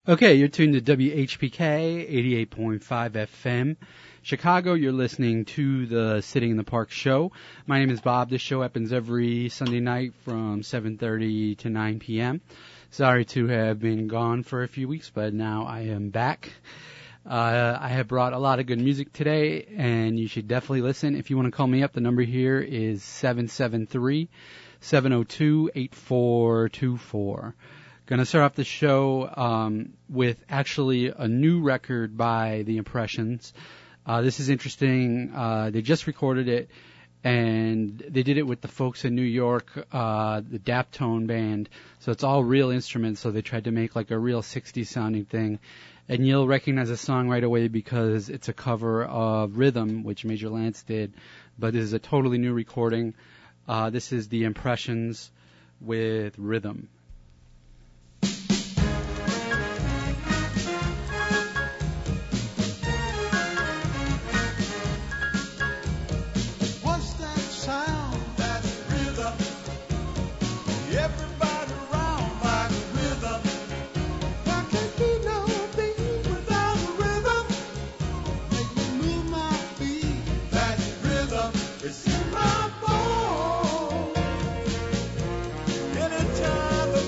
Okay, you're tuned to WHPK 88.5 FM. Chicago, you're listening to the Sitting in the Park show. My name is Bob. This show happens every Sunday night from 7:30 to 9 p.m. Sorry to have been gone for a few weeks, but now I am back. I have brought a lot of good music today, and you should definitely listen. If you want to call me up, the number here is 773-702-8424. Going to start off the show with actually a new record by The Impressions. This is interesting. They just recorded it, and they did it with the folks in New York, the Daptone band. So it's all real instruments, so they tried to make like a real 60s sounding thing. And you'll recognize the song right away because it's a cover of Rhythm, which Major Lance did. But this is a totally new recording. This is The Impressions with Rhythm. Anytime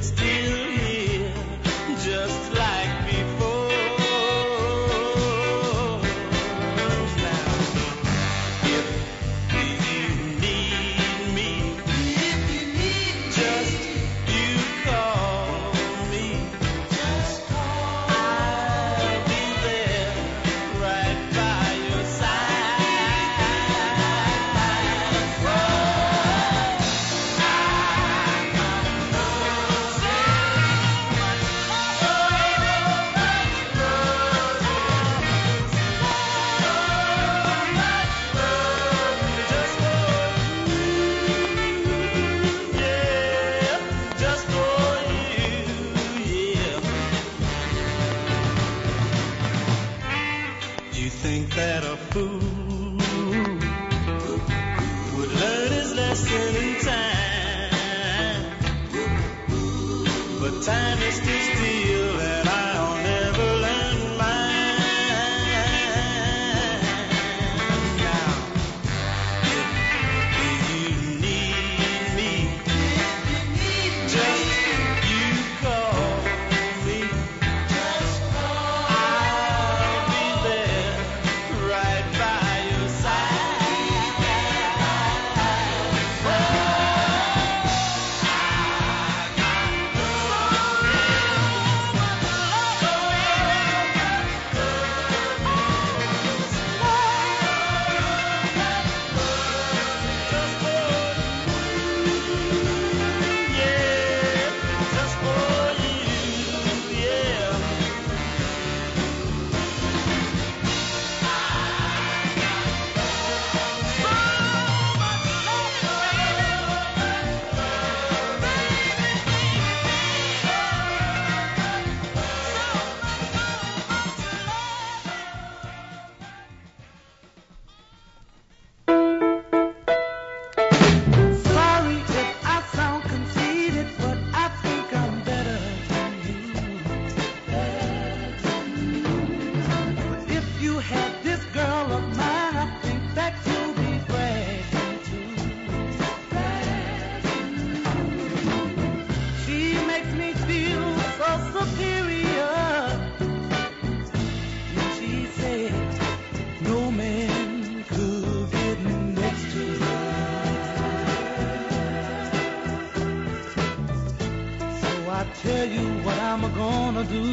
still here, just like before. Now, if you need me, just you call me. I'll be there, right by your side. Just for you, yeah, just for you, yeah. You think that a fool would learn his lesson in time, but time is too still and I'll never learn mine. Now, if you need me, just you call me. I'll be there, right by your side. Just for you, yeah. Sorry if I sound conceited, but I think I'm better than you. But if you had this girl of mine, I think that you'll be bragging too. She makes me feel so superior. And she said, no man could get next to her. So I tell you what I'm gonna do.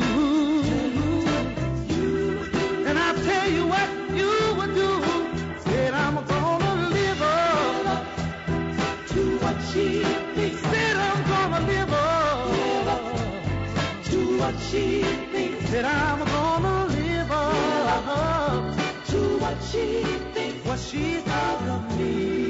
And I tell you what you would do. Said I'm gonna live up to what she thinks. Said I'm gonna live up to what she thinks. Said I'm gonna live up to what she thinks. What she thought of me.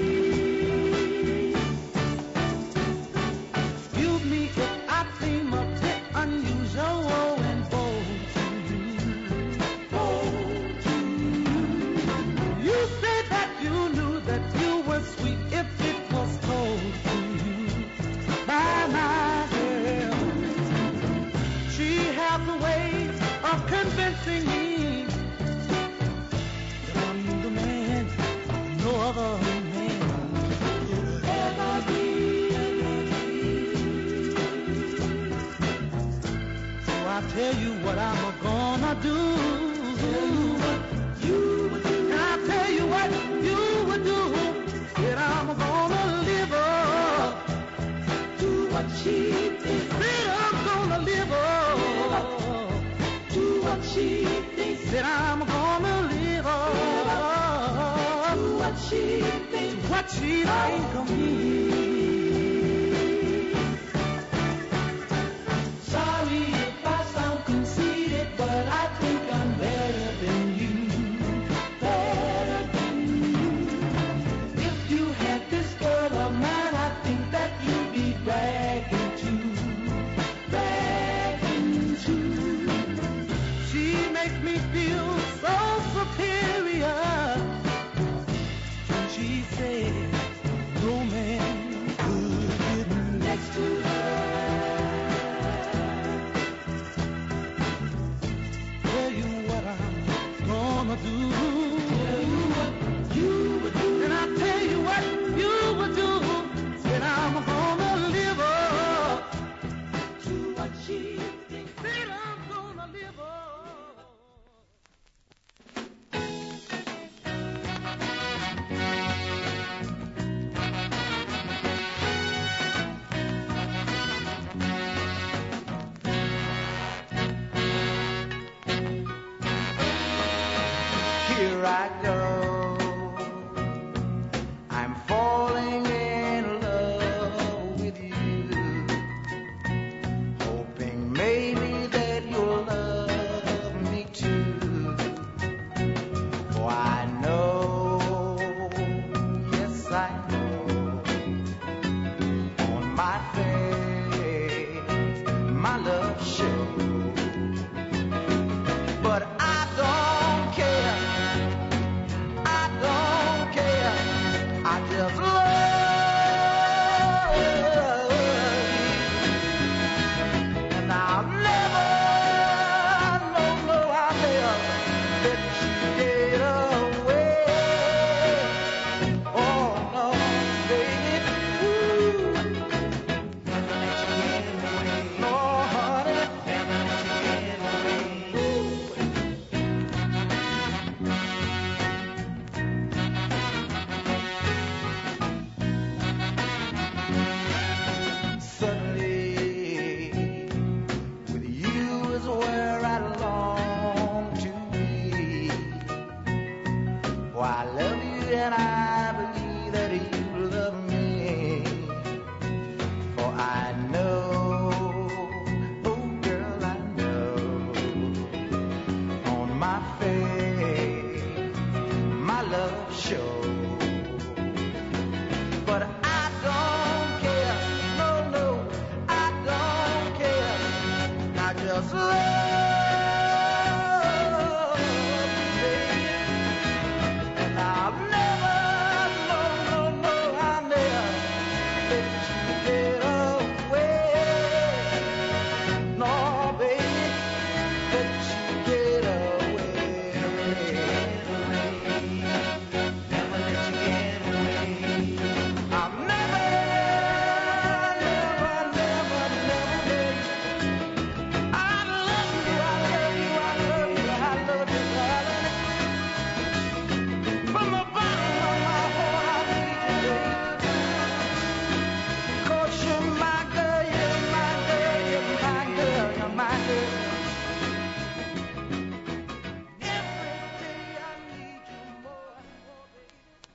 Excuse me if I seem a bit unusual and bold to you. Bold to you. You said that you knew that you were sweet if it was told to you by my girl. She has a way of convincing me that I'm the man no other man could ever be. So I tell you what I'm gonna do. And I tell you what you would do. Said I'm gonna live up to what she thinks. Said I'm gonna live up to what she thinks. Said I'm gonna live up to what she thinks. To what she think of me. Sorry if I sound conceited, but I think I'm better than you. Better than you. If you had this girl of mine, I think that you'd be bragging too. Bragging too. She makes me feel so superior. And she said, no man I go, I'm falling in love with you, hoping maybe that you'll love me too. For I know, yes I know, on my face my love shows. But I don't care, I don't care, I just love you. And I'll never, no, I'll never let you get away. Oh no, baby, ooh, never let you get away. No, honey, never let you get away. Suddenly, with you is where I long to be. For I love you and I believe that you love me. For I know, oh girl, I know, on my face my love shows. But I don't care, no, I don't care. I just love you, baby. And I'll never, no, I'll never let you get away. No, baby, let you get away. Never let you get away. I'll never let you. I love you, darling. From the bottom of my heart, I need you, baby. 'Cause you're my girl, you're my girl, you're my girl, you're my girl. Every day I need you more and more, baby.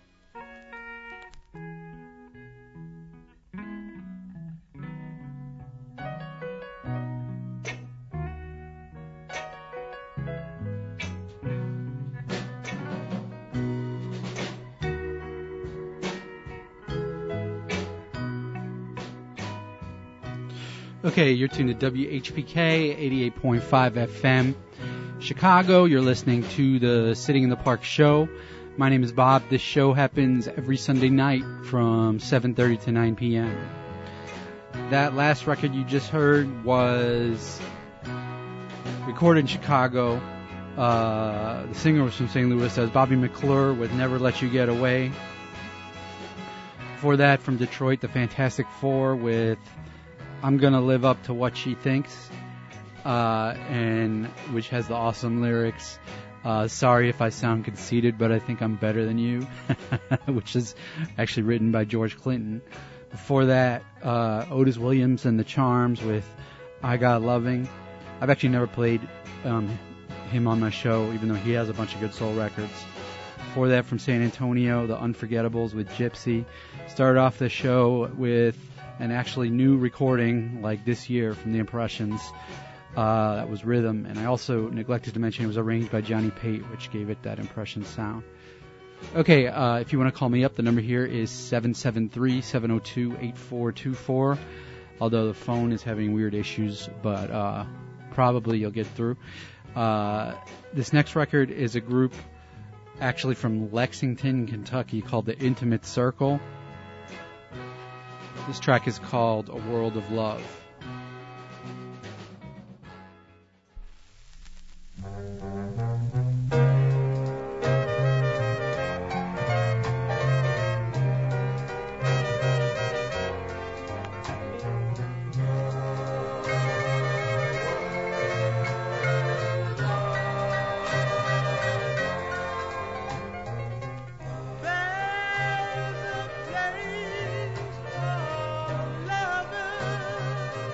Okay, you're tuned to WHPK 88.5 FM, Chicago. You're listening to the Sitting in the Park show. My name is Bob. This show happens every Sunday night from 7:30 to 9 p.m. That last record you just heard was recorded in Chicago. The singer was from St. Louis. That was Bobby McClure with Never Let You Get Away. Before that, from Detroit, the Fantastic Four with I'm Gonna Live Up to What She Thinks, and which has the awesome lyrics, sorry if I sound conceited, but I think I'm better than you, which is actually written by George Clinton. Before that, Otis Williams and the Charms with I Got Loving. I've actually never played him on my show, even though he has a bunch of good soul records. Before that, from San Antonio, the Unforgettables with Gypsy. Started off the show with an actually new recording, like this year, from the Impressions. That was Rhythm, and I also neglected to mention it was arranged by Johnny Pate, which gave it that Impressions sound. Okay, if you want to call me up, the number here is 773-702-8424, although the phone is having weird issues, but probably you'll get through. This next record is a group actually from Lexington, Kentucky, called The Intimate Circle. This track is called A World of Love. There's a place for lovers.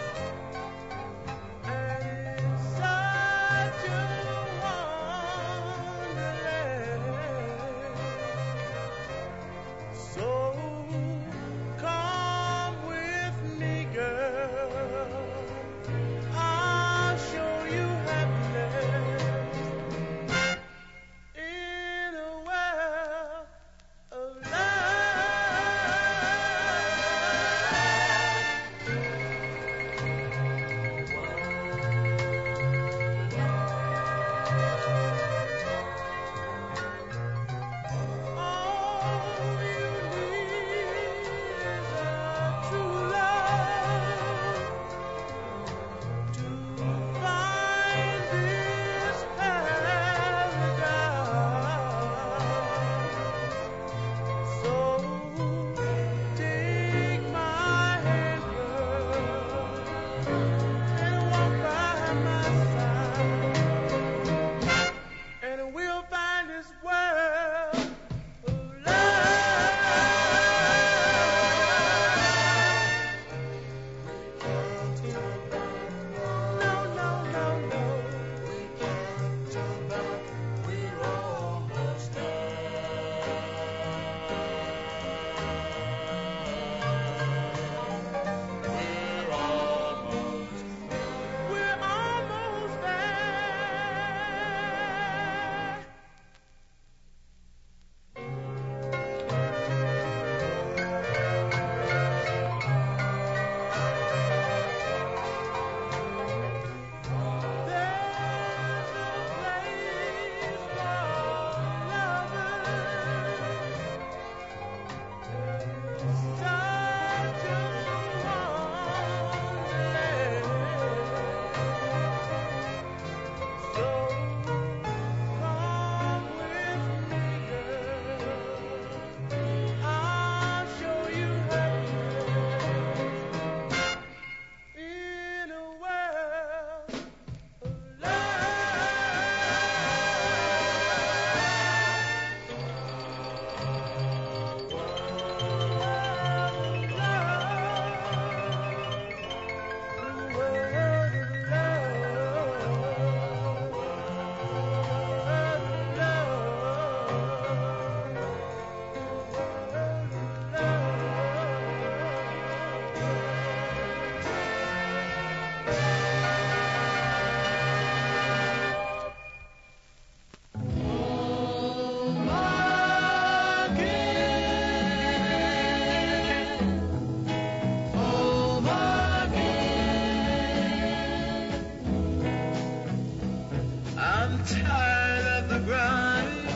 tired of the grind,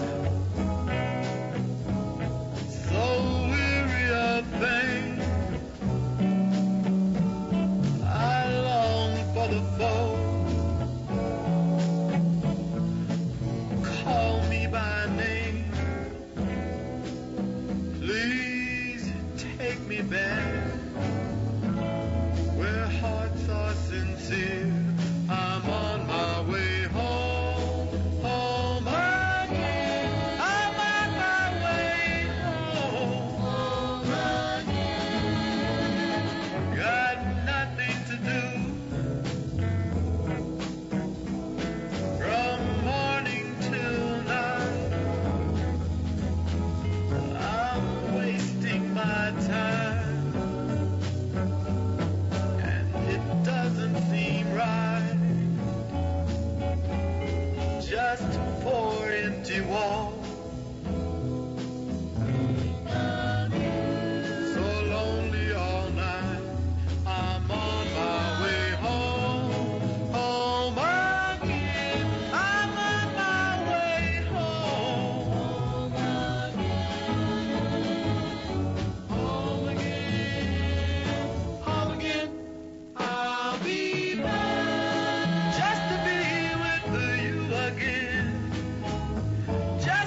so weary of pain. I long for the foe who call me by name. Please take me back where hearts are sincere. I'm on my way home, home again. I'm on my way home, again. Got nothing to do from morning till night. I'm wasting my time, and it doesn't seem right. Just four empty walls, so lonely all night. I'm on my way home, home again. I'm on my way home, home again, home again. I'll be back just to be with you again. Just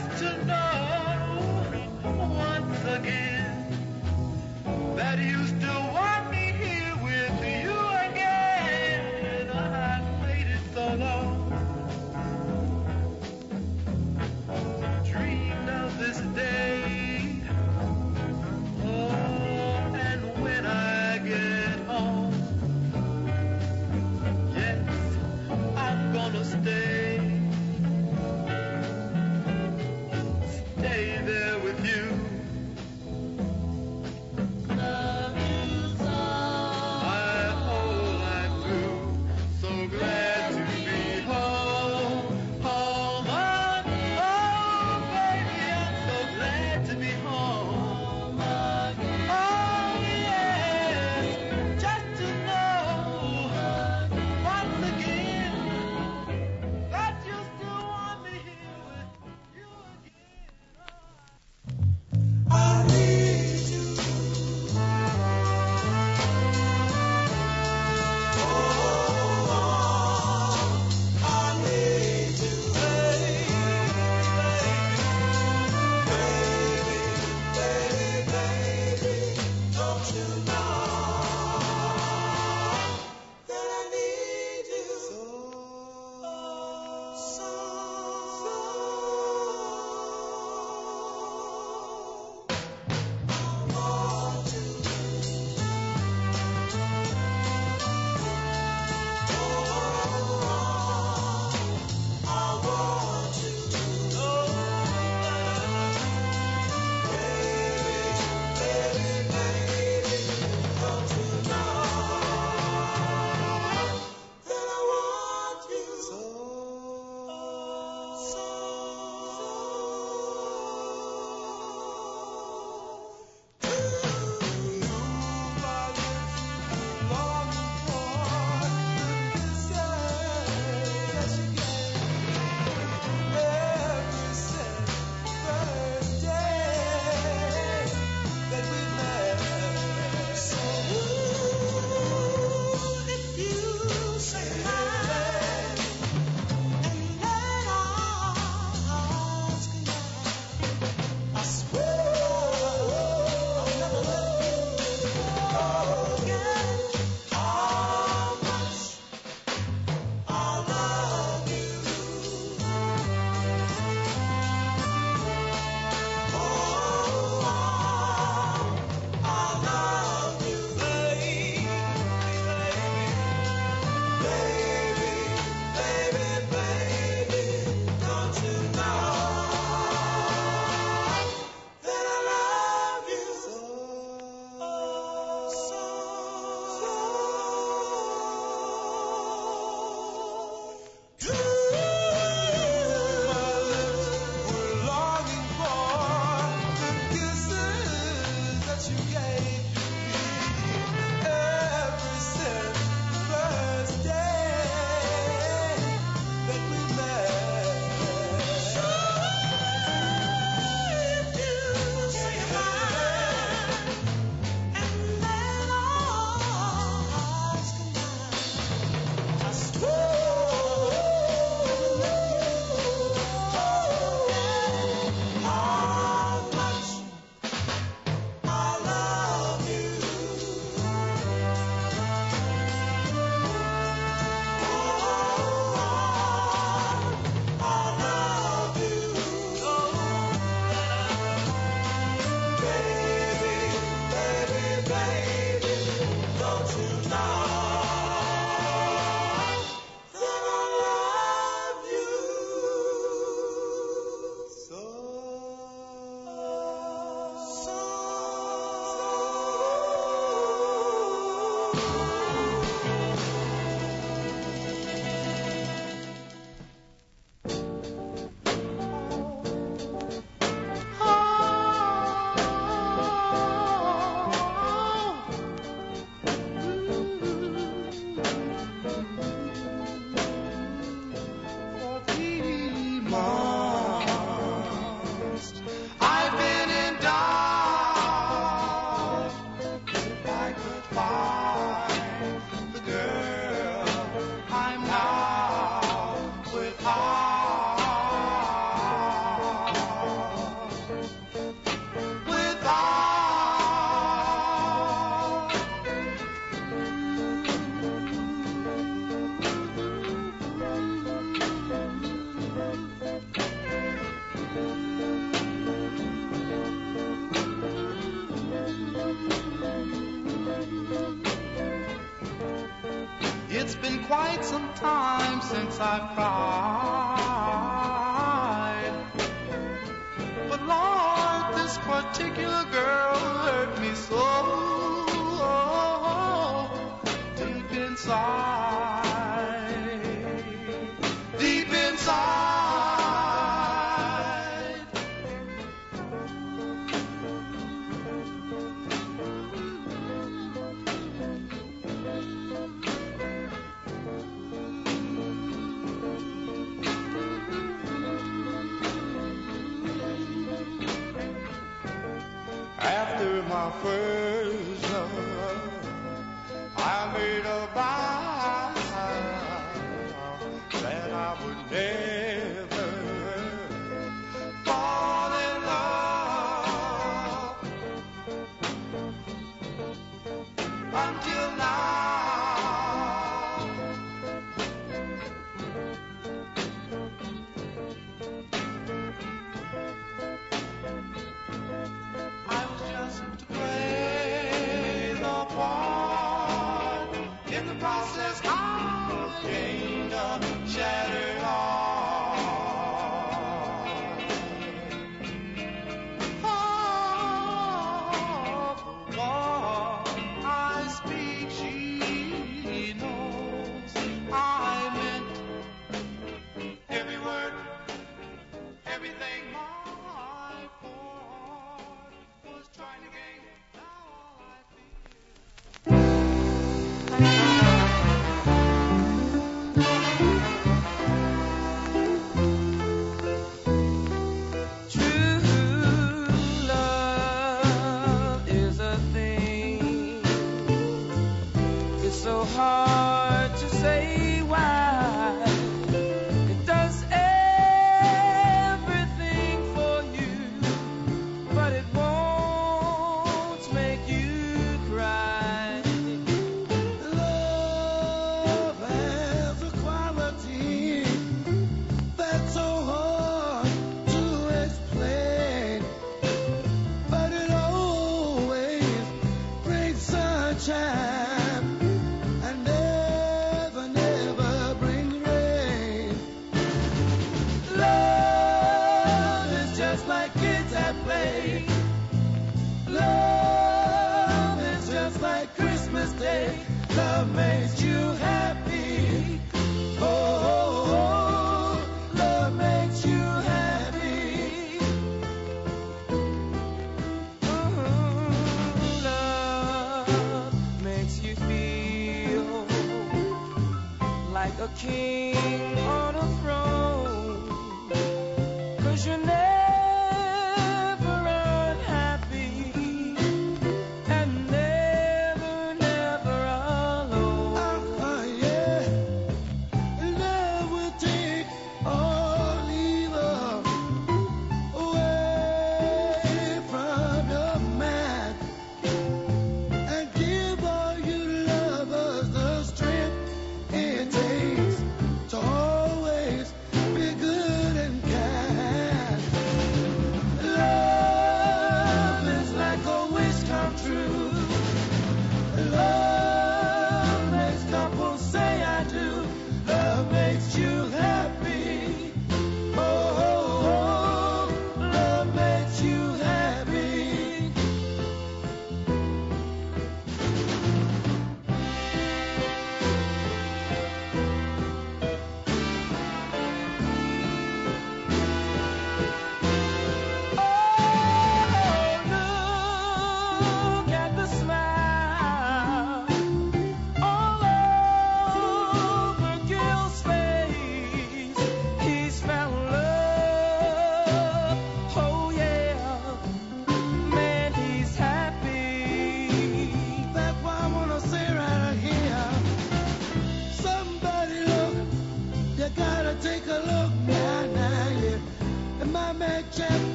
It's been quite some time since I've cried. But Lord, this particular girl hurt me so deep inside. Deep inside. After my first love, I made a vow that I would never fall in love until now. I was just to play the part. In the process, I gained a shattered heart. Oh, Lord, I speak, she knows I meant every word, everything my poor heart was trying to gain. Now all I True love is a thing. It's so hard to say why. It does everything for you, but it won't make you cry. Love has a quality that's so hard to explain, but it always brings sunshine and never, never brings rain. Love is just like kids at play. Love is just like Christmas Day. Love makes you happy. Oh, love makes you happy. Love makes you feel like a king on a throne. 'Cause you're never unhappy and never, never alone. Yeah. Love will take all evil away from your mind and give all you lovers the strength it takes to always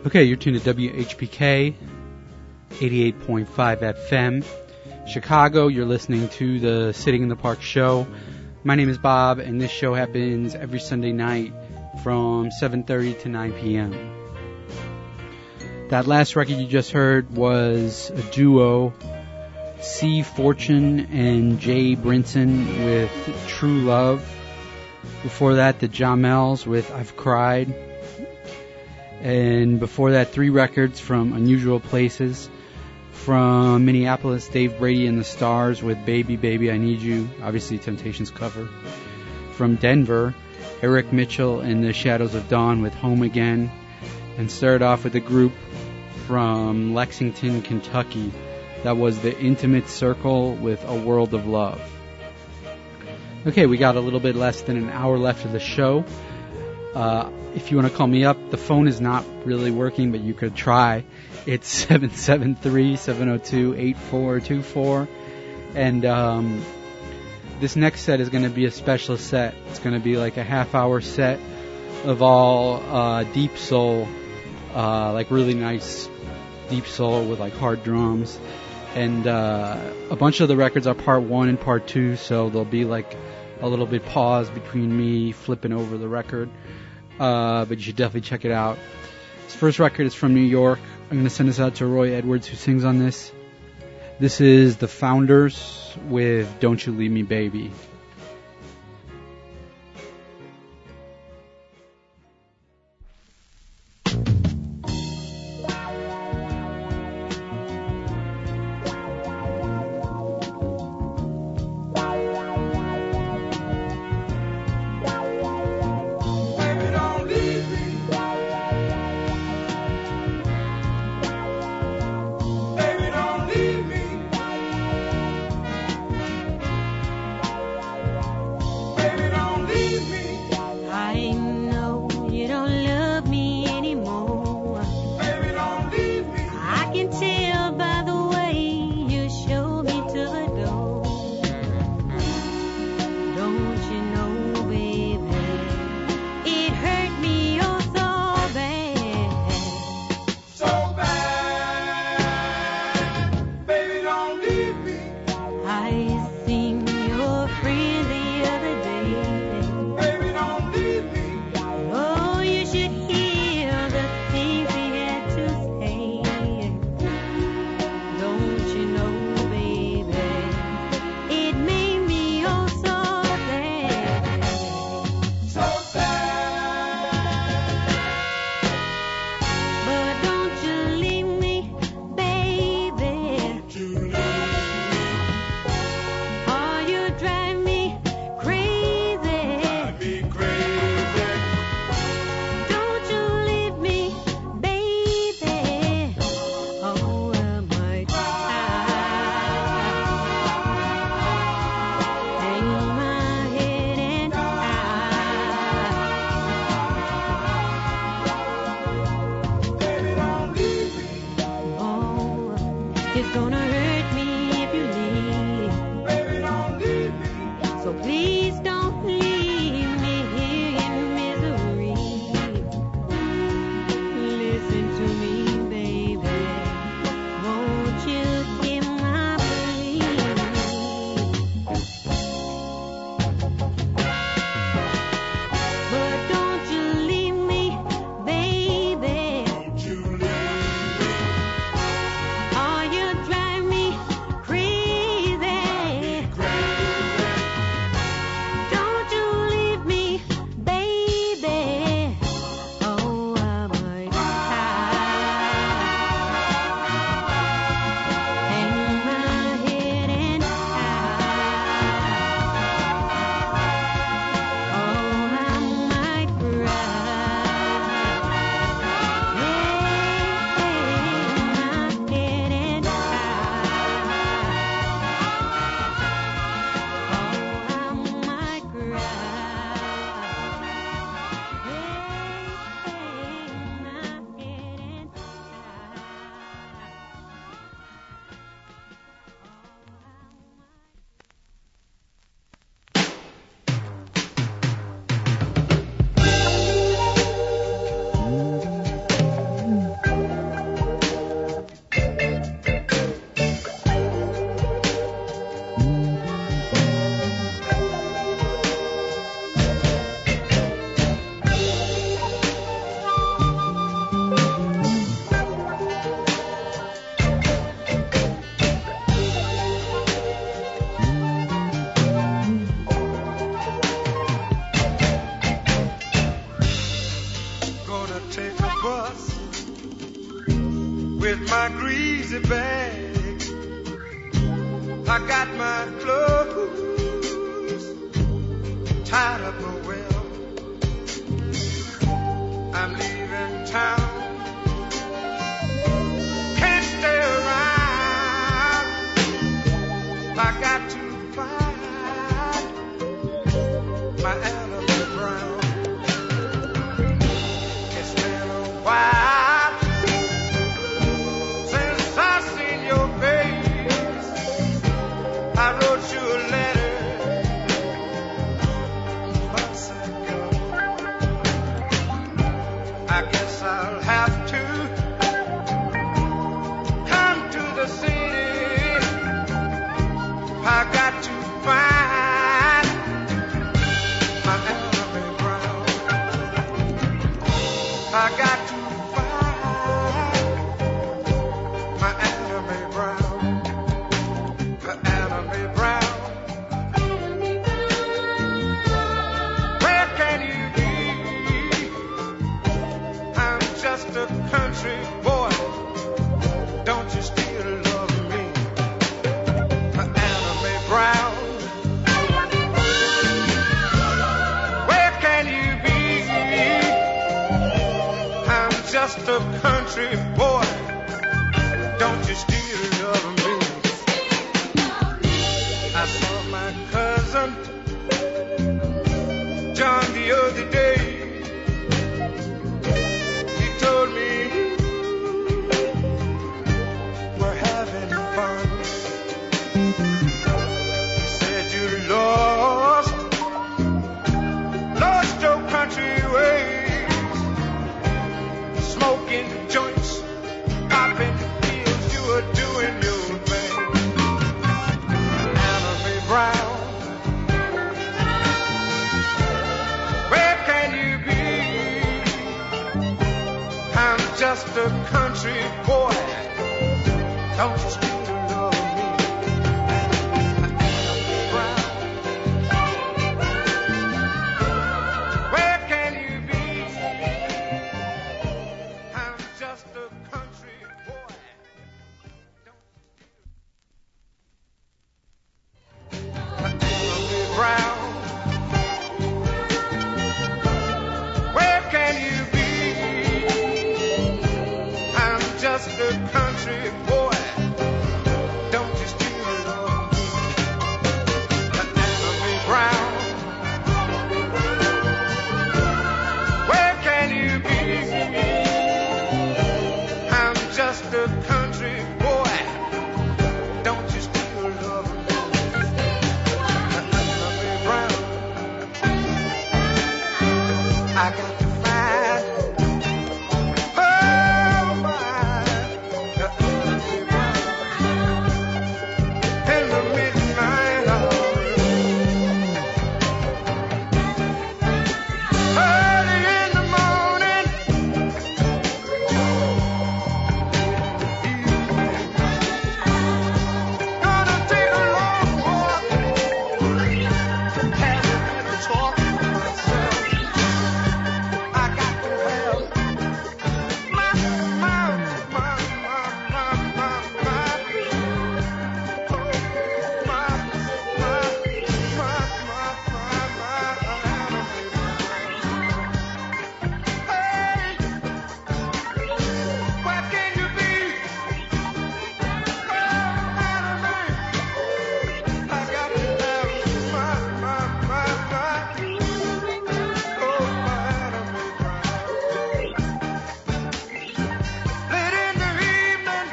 Okay, you're tuned to WHPK 88.5 FM. Chicago, you're listening to the Sitting in the Park show. My name is Bob, and this show happens every Sunday night from 7:30 to 9 p.m. That last record you just heard was a duo, C. Fortune and Jay Brinson with True Love. Before that, the Jamels with I've Cried. And before that, 3 records from Unusual Places. From Minneapolis, Dave Brady and the Stars with Baby, Baby, I Need You. Obviously, Temptations cover. From Denver, Eric Mitchell and the Shadows of Dawn with Home Again. And started off with a group from Lexington, Kentucky. That was The Intimate Circle with A World of Love. Okay, we got a little bit less than an hour left of the show. If you want to call me up, the phone is not really working, but you could try. It's 773-702-8424. And this next set is going to be a special set. It's going to be like a half-hour set of all deep soul, like really nice deep soul with like hard drums. And a bunch of the records are part 1 and part 2, so there'll be like a little bit pause between me flipping over the record. But you should definitely check it out. This first record is from New York. I'm going to send this out to Roy Edwards, who sings on this. This is The Founders with Don't You Leave Me, Baby. Baby, don't leave me. son John the other day. He told me we're having fun. He said you lost your country ways, smoking joints, popping pills. You were doing your thing. Anna Mae Brown, where can you be? I'm just a country boy. Don't you still love me? Anna Mae Brown, where can you be? I'm just a country boy. Anna Mae Brown, where can you be? I'm just a country boy. Don't you still love me? Anna Mae Brown, where can you be? I'm just a country boy. Don't you still love me? Anna Mae Brown, I got to find oh my Anna Mae Brown in the midnight hour, early in the morning. Gonna take a long walk, have a little talk with myself. I got to have my Hey, where can you be? Oh, Anna Mae, I got to have my oh, Anna Mae Brown. Late in the evening,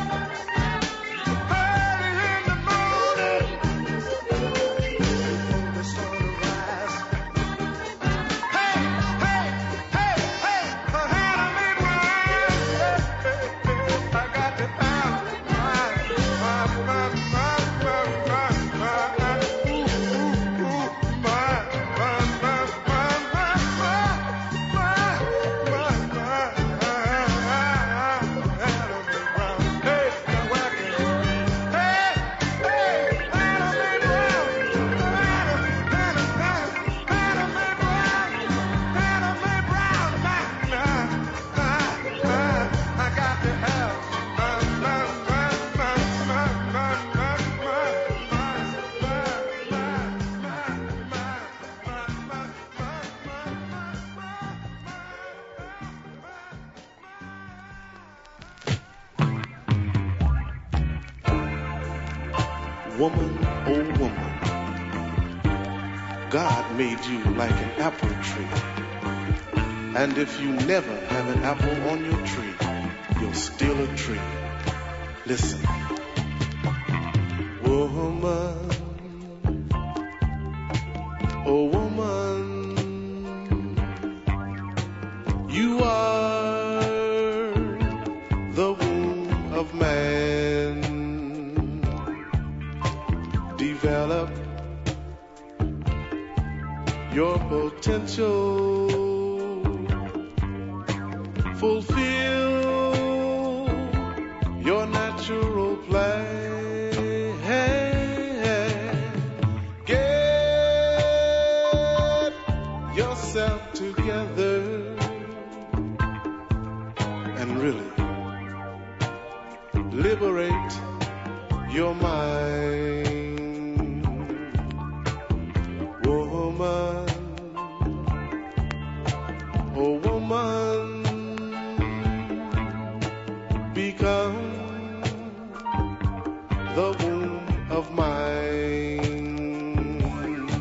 early in the morning, before the sun rises. Hey, hey, hey, hey, Anna Mae Brown, I got to have Woman, oh woman, God made you like an apple tree. And if you never have an apple on your tree, you're still a tree. Listen. Woman, oh woman, you are the womb of man. Develop your potential, fulfill your natural plan. Get yourself together and really liberate your mind. Woman, oh woman, become the womb of mine.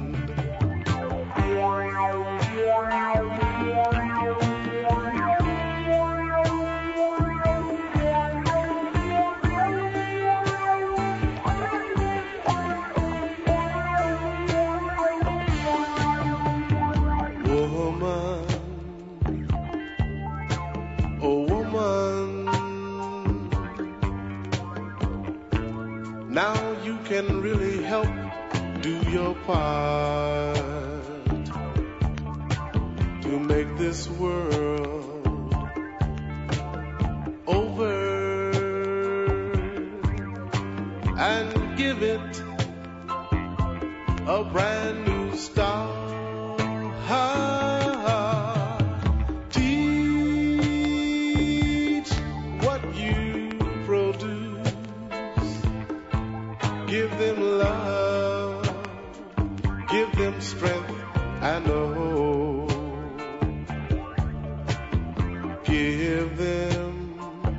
apart to make this world over and give it a brand new start. Teach what you produce. Give them love. Give them strength and hope. Give them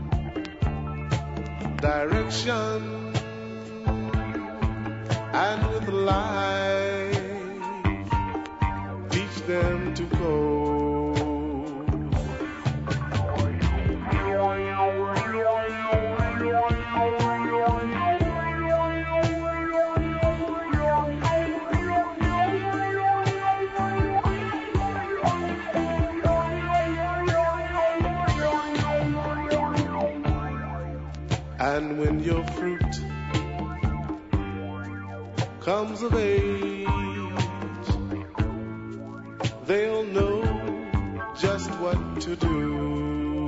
direction. And with life, teach them to go. And when your fruit comes of age, they'll know just what to do.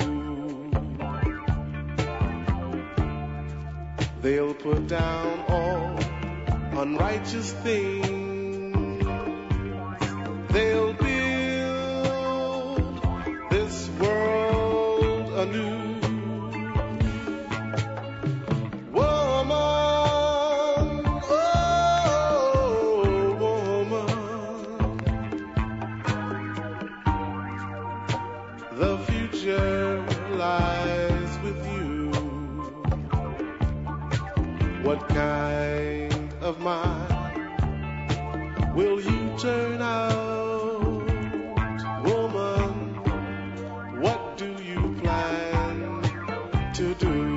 They'll put down all unrighteous things. They'll build this world anew. Lies with you. What kind of mind will you turn out, woman? What do you plan to do?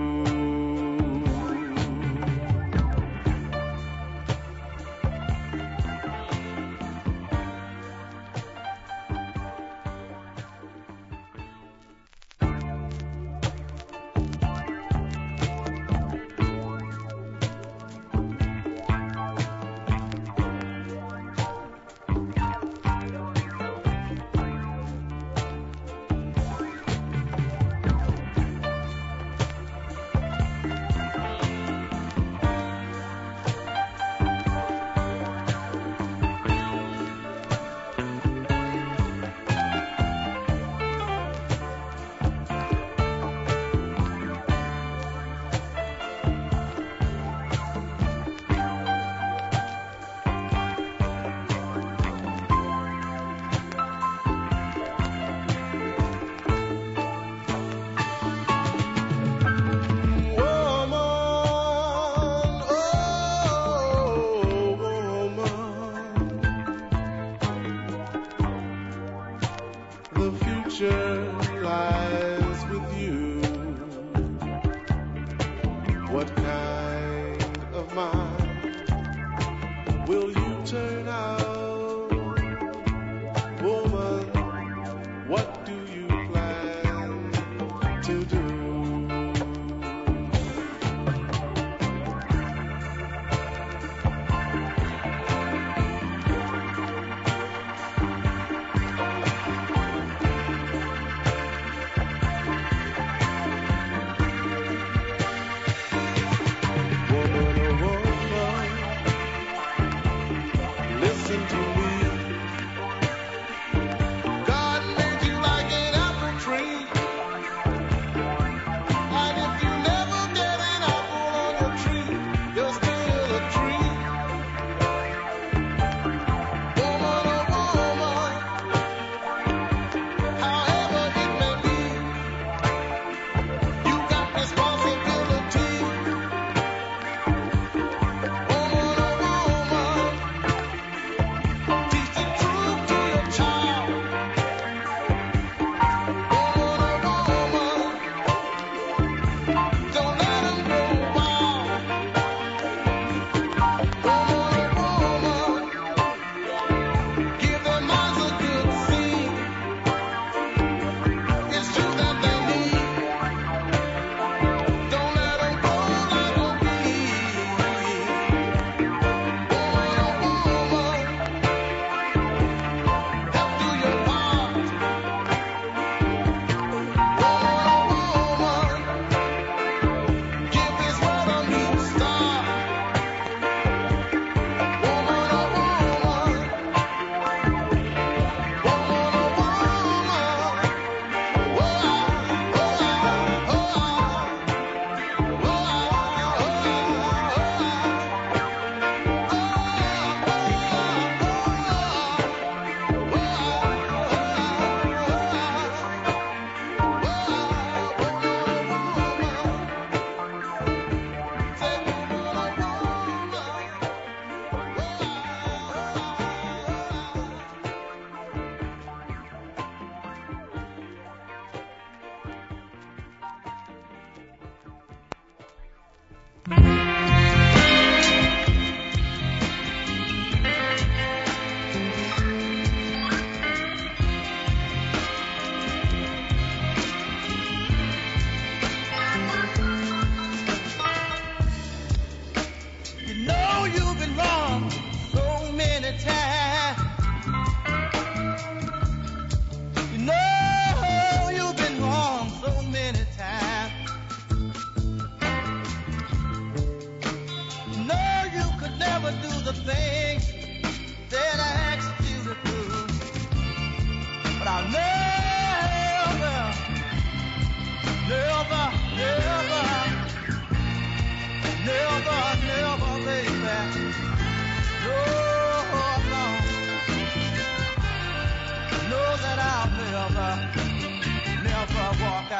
Lies with you. What kind of mind will you turn out, woman? What do you plan to do?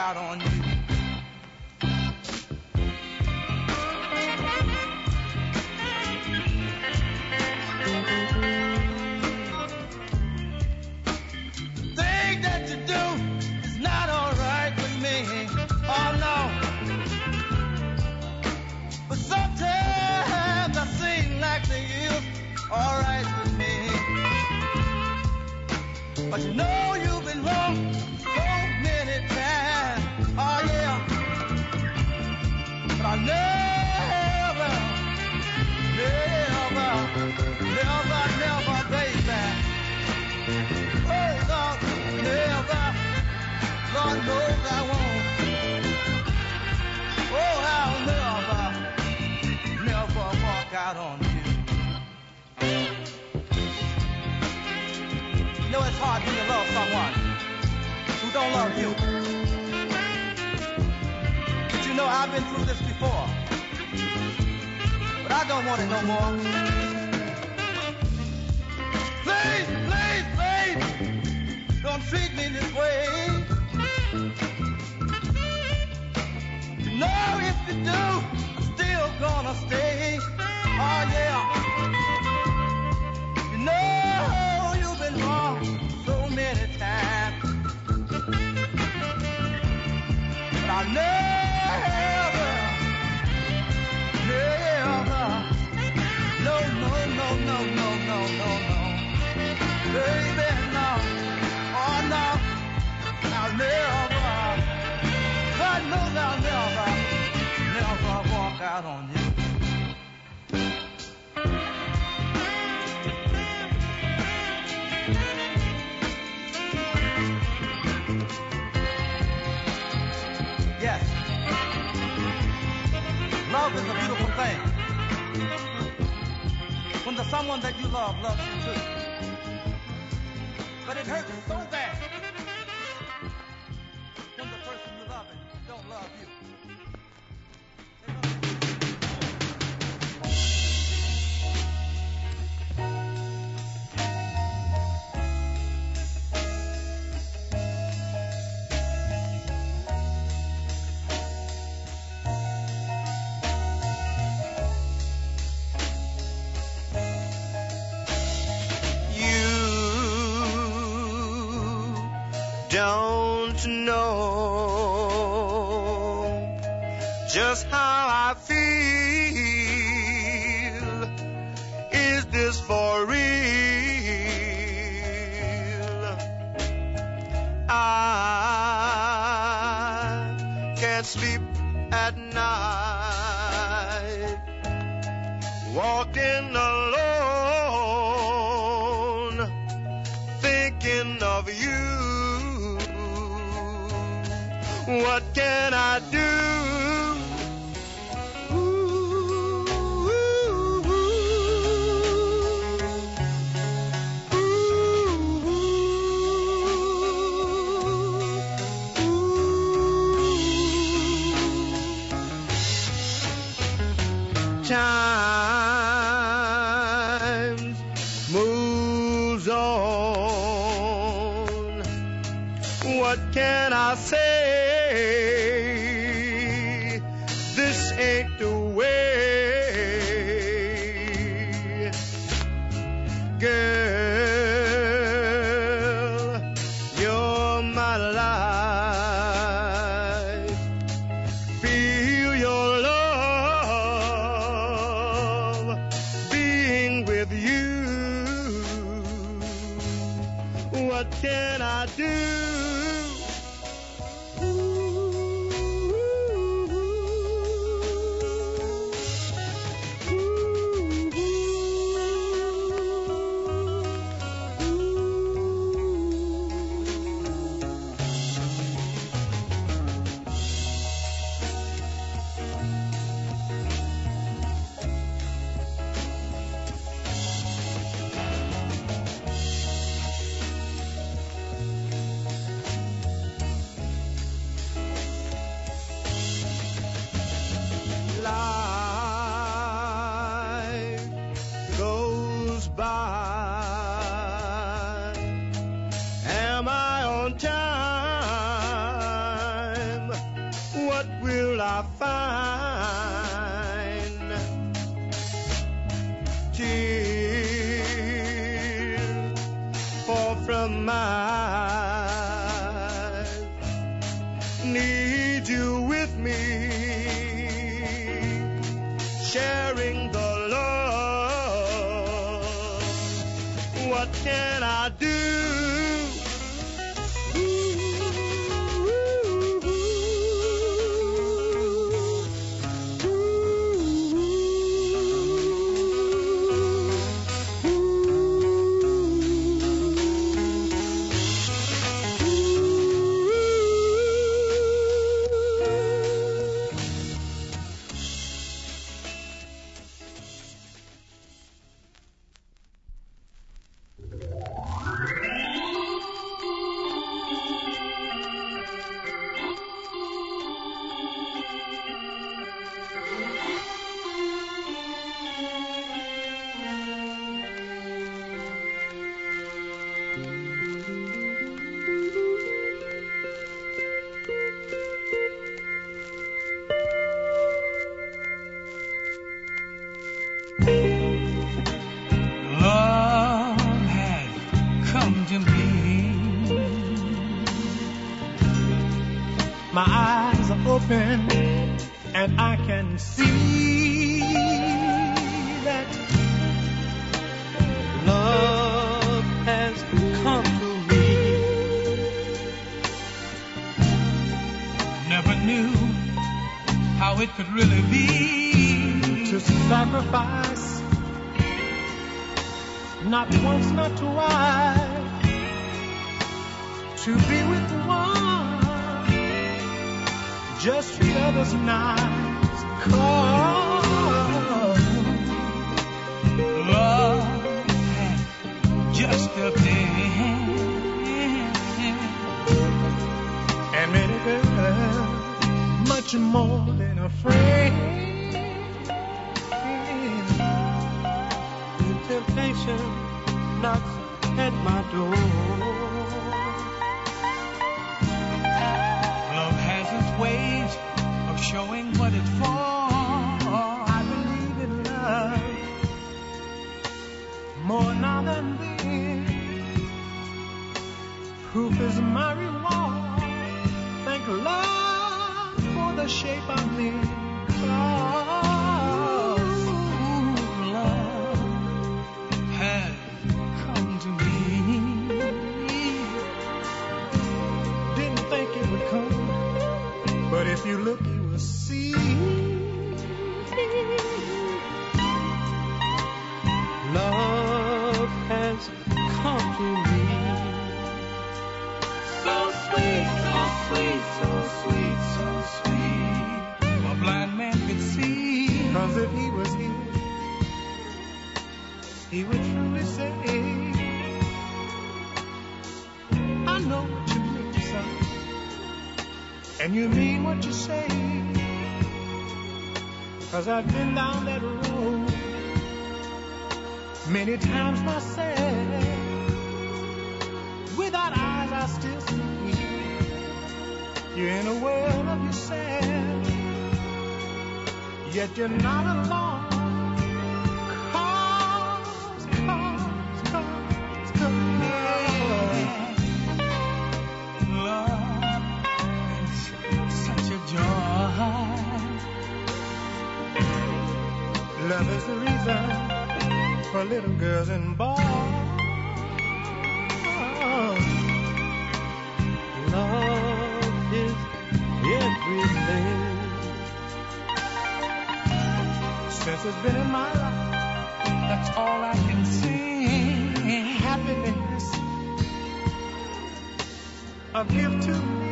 out on you. Thing that you do is not alright with me. Oh no. But sometimes I seem like they is alright with me. But you know you've been wrong so many times. Oh yeah. But I never, baby. Oh Lord, never. Lord knows I won't. Oh, I'll never walk out on you. You know it's hard when you love someone who don't love you. But you know I've been through this before. But I don't want it no more. Please, please, please, don't treat me this way. You know if you do, I'm still gonna stay. Oh yeah. You know you've been wrong so many times. But I'll never, no. Baby, no. Oh no, I'll never, God knows I'll never walk out on you. Yes. Love is a beautiful thing. When the someone that you love loves you too. But it hurts so bad when the person you love don't love you. Don't know just how I feel. Is this for real? I can't sleep at night, walking alone, thinking of you. What can I do? Time moves on. What can I say? This ain't the way. Girl, you're my life. Feel your love being with you. What can I do? Am I on time? I find tears fall from my eyes. Need you with me, sharing the love. What can I do? Love had come to me. My eyes are open and I can see that love has come to me. Never knew how it could really be to sacrifice, not once, not twice, to be with one. Just treat others nice, 'cause love had just stepped in and made a girl much more than a friend. The temptation knocks at my door. Love has its ways of showing what it's for. I believe in love more now than then. Proof is my reward. Thank love for the shape I'm in. 'Cause love has come to me. Didn't think it would come, but if you look, you will see. Love has come to me. So sweet, so sweet, so sweet, so sweet. A blind man could see. 'Cause if he was here, he would truly say, I know what you mean, son, and you mean what you say. 'Cause I've been down that road many times myself. Without eyes I still see. You're in a world of yourself, yet you're not alone. 'Cause love is such a joy. Love is the reason for little girls and boys. Love is everything. Since it's been in my life, that's all I can see. Happiness, a gift to me.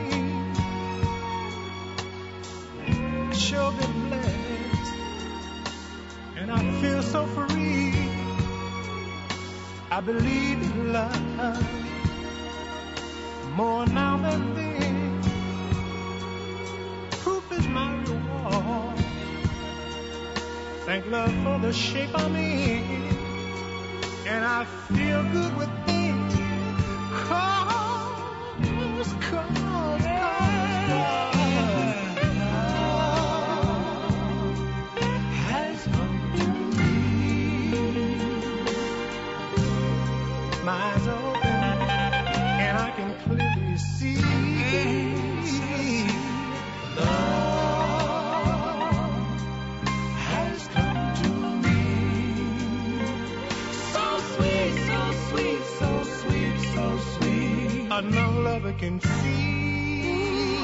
Sure been blessed, and I feel so free. I believe in love more now than then. Proof is my reward. Thank love for the shape I'm in, and I feel good within. 'Cause love my eyes are open and I can clearly see love has come to me. So sweet, so sweet, so sweet, so sweet. No lover can feel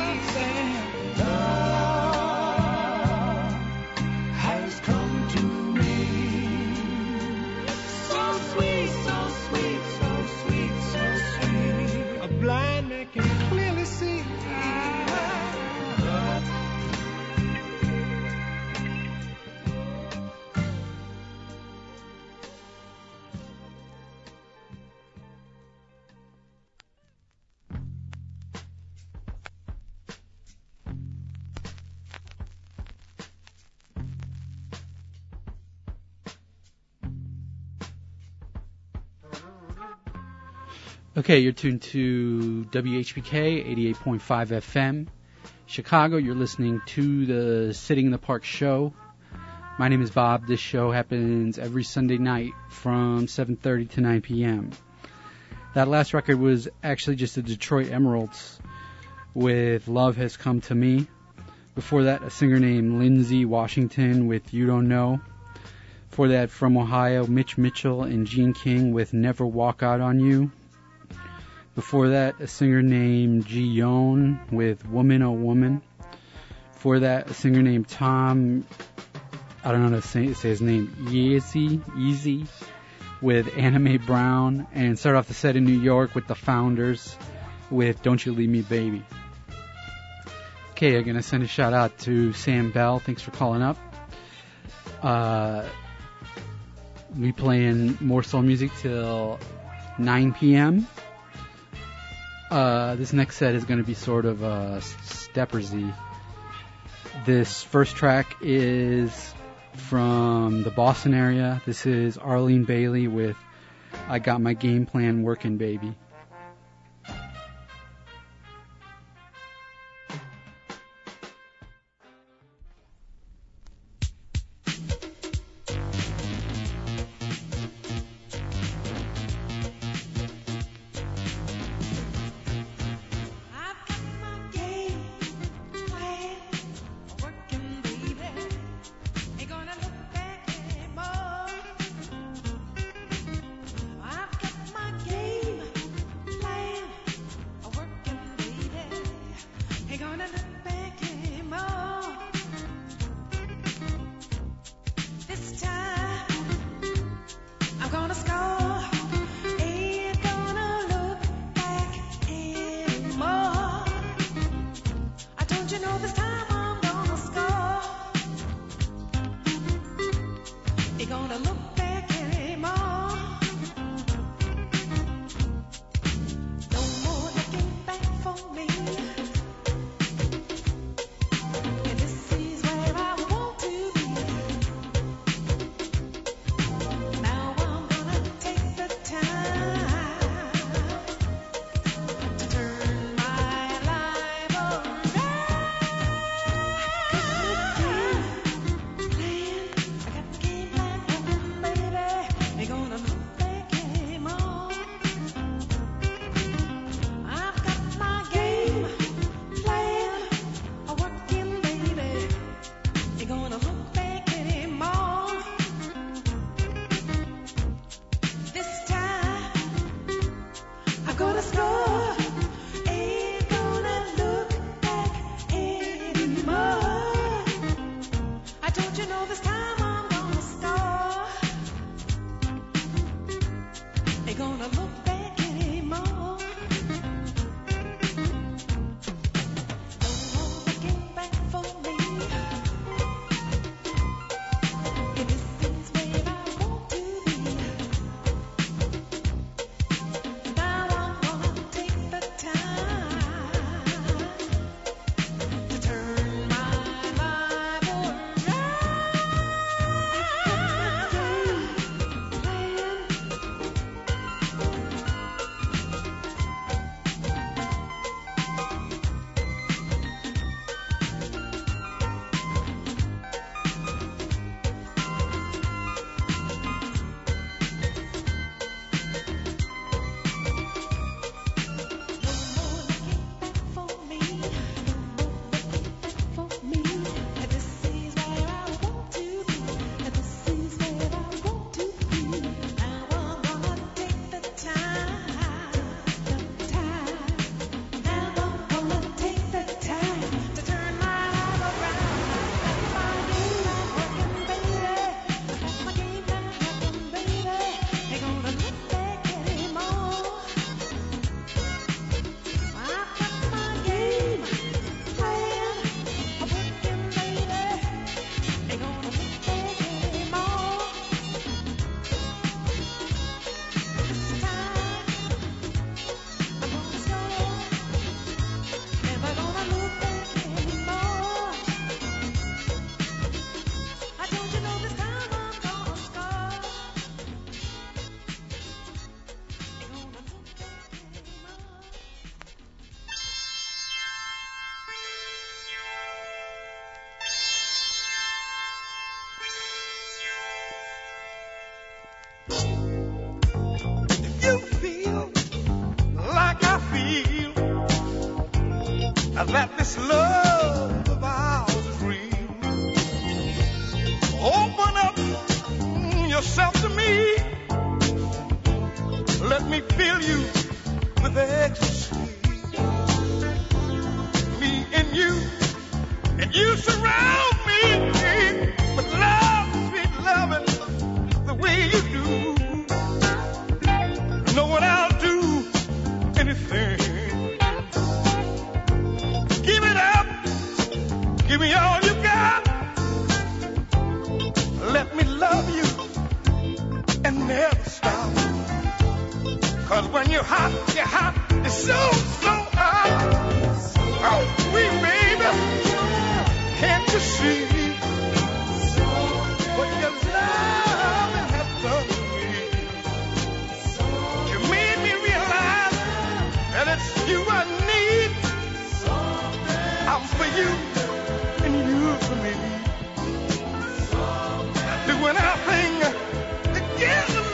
love has come to me. So sweet, so sweet, so sweet, so sweet. A blind man can clearly see. Okay, you're tuned to WHPK 88.5 FM. Chicago, you're listening to the Sitting in the Park show. My name is Bob. This show happens every Sunday night from 7:30 to 9 p.m. That last record was actually just the Detroit Emeralds with Love Has Come to Me. Before that, a singer named Lindsay Washington with You Don't Know. Before that, from Ohio, Mitch Mitchell and Gene King with Never Walk Out on You. Before that, a singer named Gion with Woman Oh Woman. Before that, a singer named Tom, I don't know how to say his name, Yeezy, with Anime Brown. And started off the set in New York with the Founders with Don't You Leave Me Baby. Okay, I'm going to send a shout out to Sam Bell. Thanks for calling up. We'll be playing more soul music till 9 p.m. This next set is going to be sort of steppersy. This first track is from the Boston area. This is Arlene Bailey with I Got My Game Plan Working, Baby. that this love of ours is real. Open up yourself to me. Let me fill you with ecstasy. Me and you surround me with love, sweet loving, the way you do. Know what I'll do, anything. Give it up, give me all you got. Let me love you and never stop. 'Cause when you're hot, it's so hot. Oh, sweet baby, can't you see what your love has done to me? You made me realize that it's you I need. I'm for you and you for me. Doing our thing together.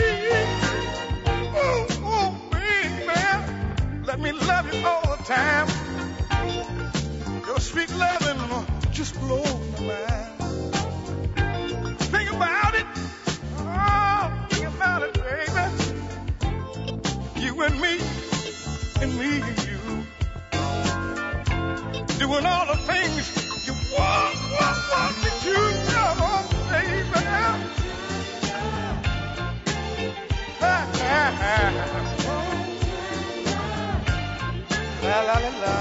Oh, baby, let me love you all the time. Your sweet loving just blows my mind. Think about it. Oh, think about it, baby. You and me and you. Doing all the things you want me to do, baby. La la la la.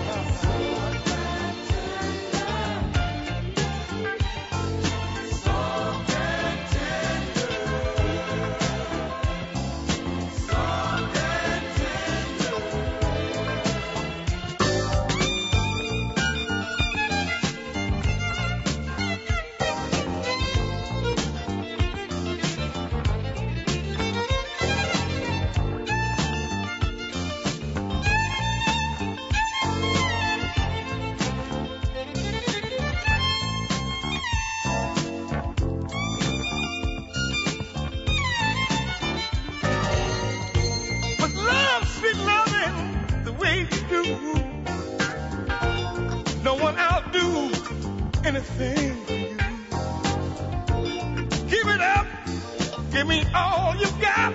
No one outdo anything for you. Give it up, give me all you got.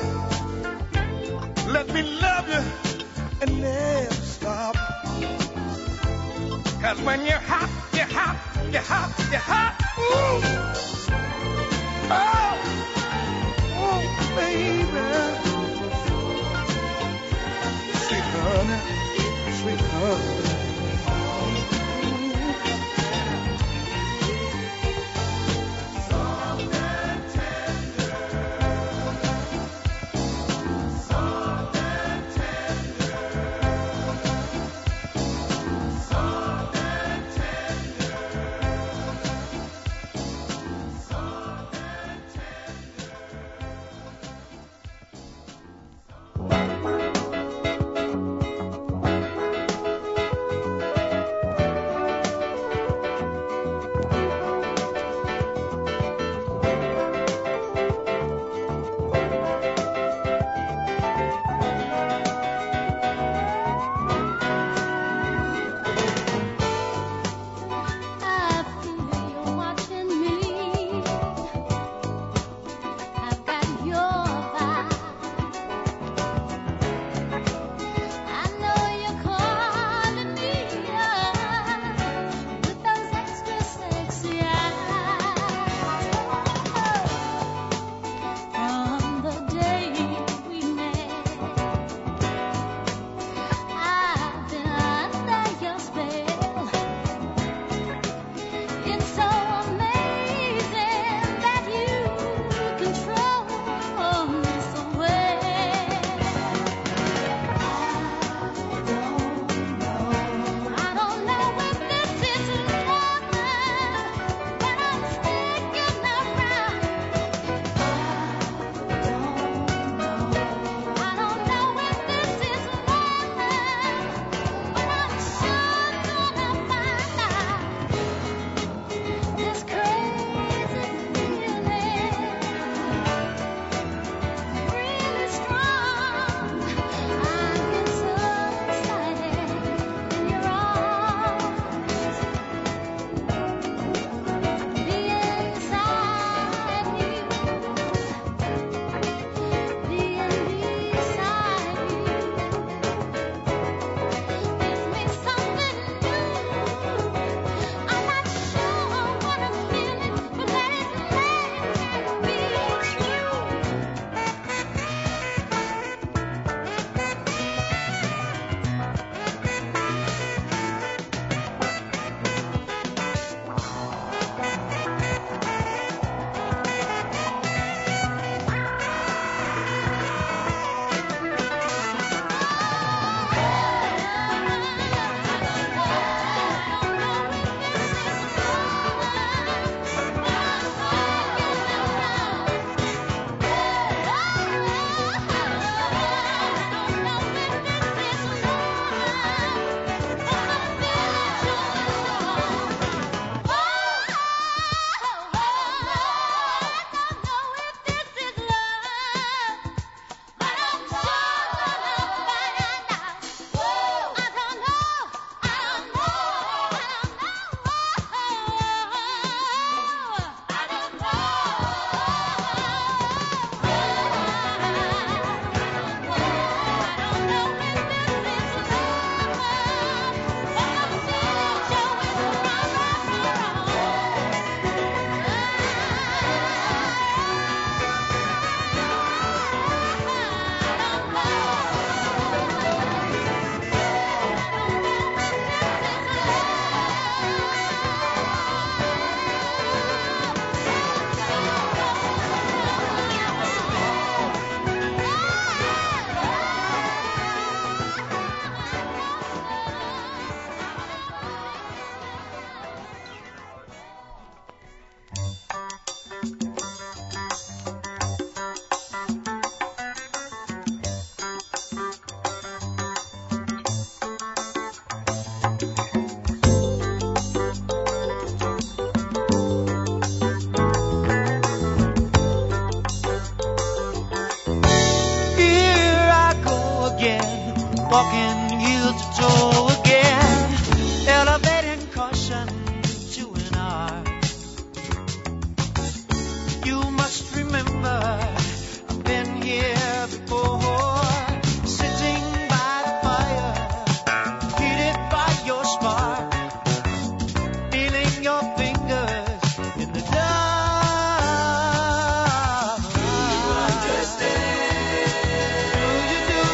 Let me love you and never stop. 'Cause when you're hot, you're hot, you're hot, you're hot. Ooh. Oh, baby. Sweet honey, sweet honey. Walking heel to toe again, elevating caution to an art. You must remember, I've been here before, sitting by the fire, heated by your spark, feeling your fingers in the dark. Do you understand? Do you?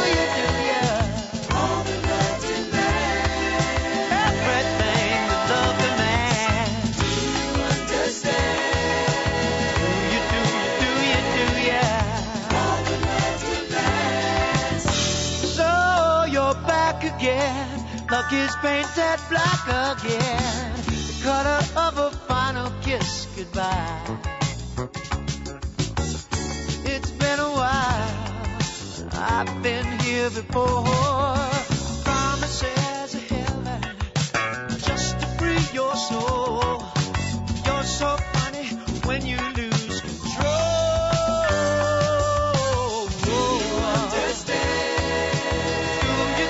All the love demands, everything that love demands. Do you understand? Do you? All the love demands. So you're back again, luck is painted black again, the color of a final kiss goodbye. It's been a while, I've been here before. Promises of heaven just to free your soul. You're so funny when you lose control. Do you understand? Do you?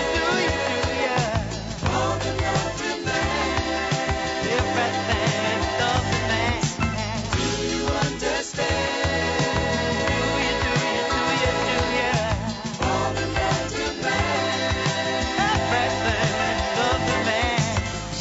All the love demands, everything love demands. Do you understand? Do you? All the love demands, everything love demands.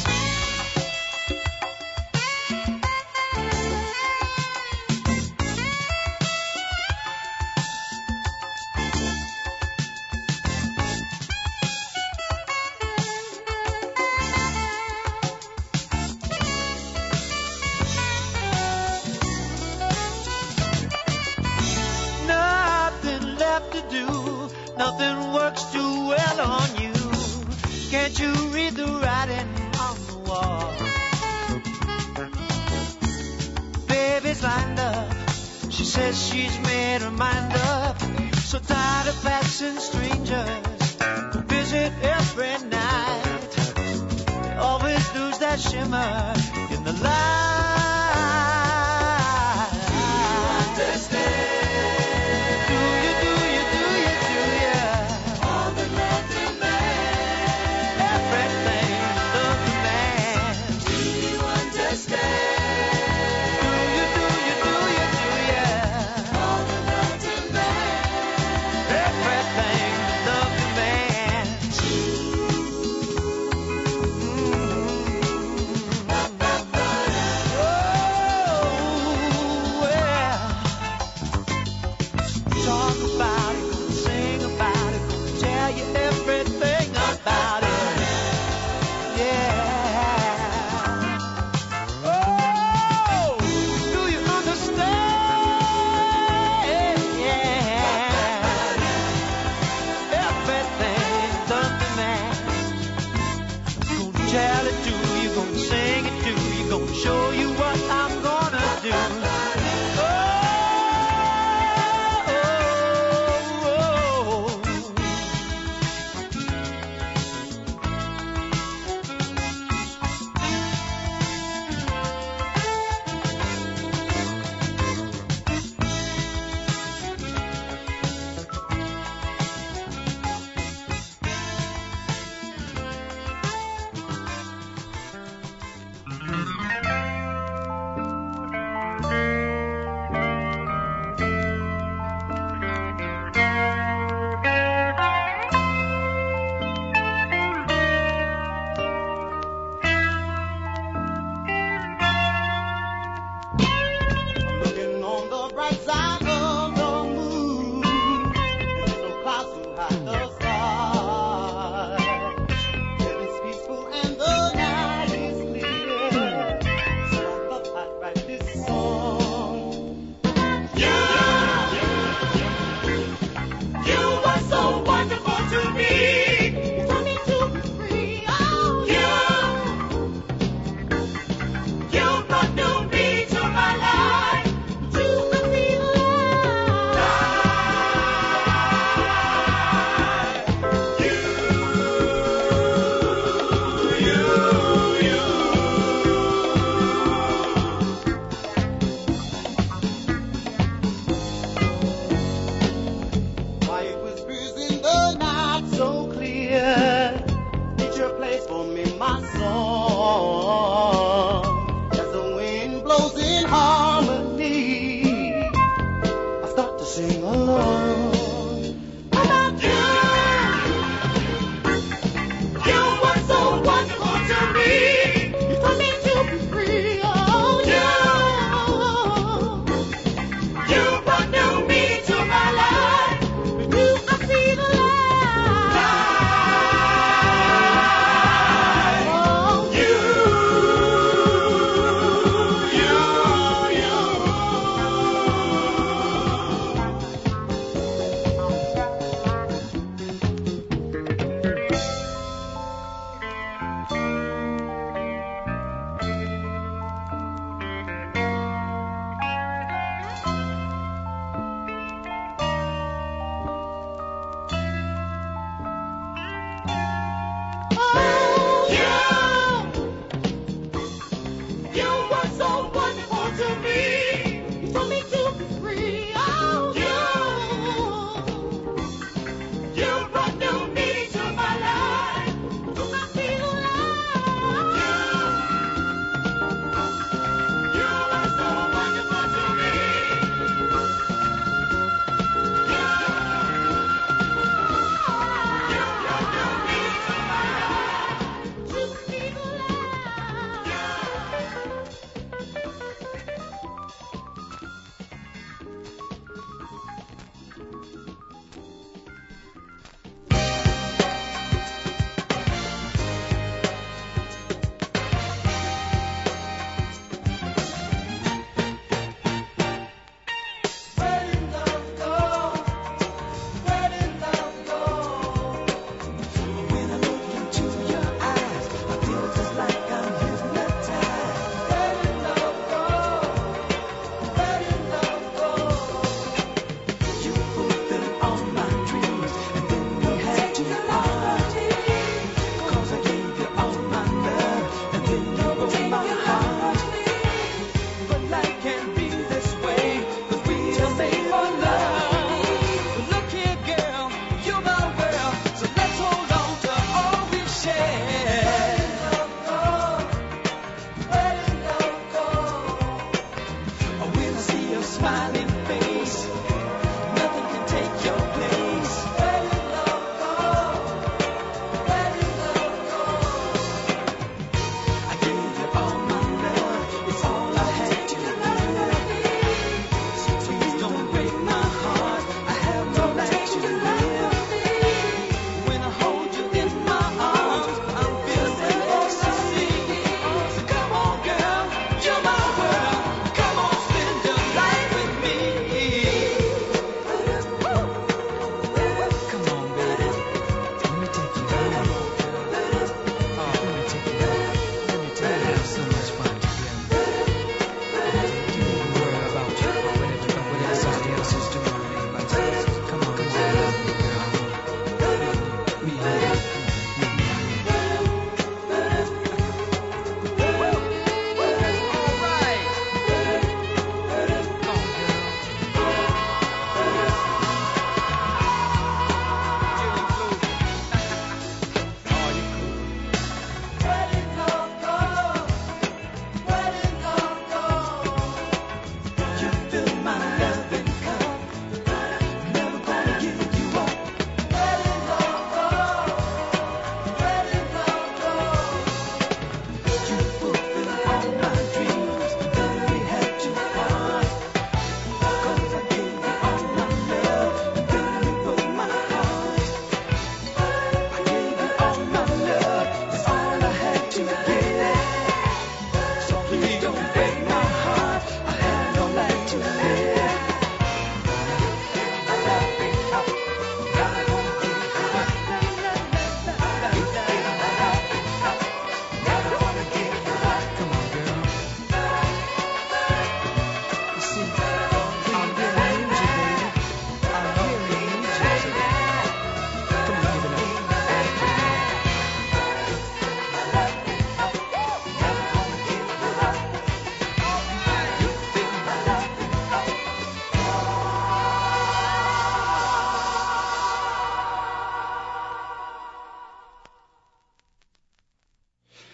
Nothing left to do, nothing works too well on you. Can't you read the writing on the wall? Baby's lined up, she says she's made her mind up. So tired of passing strangers who visit every night. They always lose that shimmer in the light. Do you? All the love demands, everything love demands. Do you understand? Do you? All the love demands, everything love demands. Oh, well. Talk about it, sing about it, tell you everything about it. Yeah. Oh, do you understand? Yeah.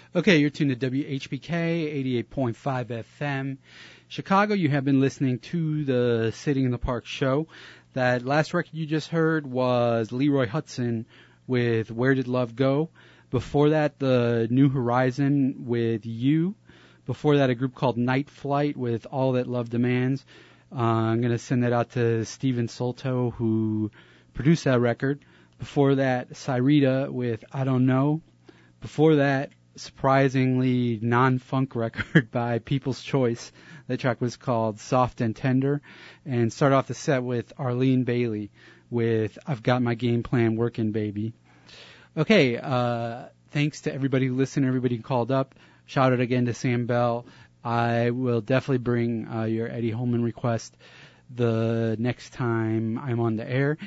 Okay, you're tuned to WHBK 88.5 FM. Chicago, you have been listening to the Sitting in the Park show. That last record you just heard was Leroy Hudson with Where Did Love Go? Before that, the New Horizon with You. Before that, a group called Night Flight with All That Love Demands. I'm going to send that out to Steven Solto, who produced that record. Before that, Cyrita with I Don't Know. Before that, surprisingly non-funk record by People's Choice. That track was called Soft and Tender. And start off the set with Arlene Bailey with I've Got My Game Plan Working, Baby. Okay, thanks to everybody who listened, everybody who called up. Shout out again to Sam Bell. I will definitely bring your Eddie Holman request the next time I'm on the air.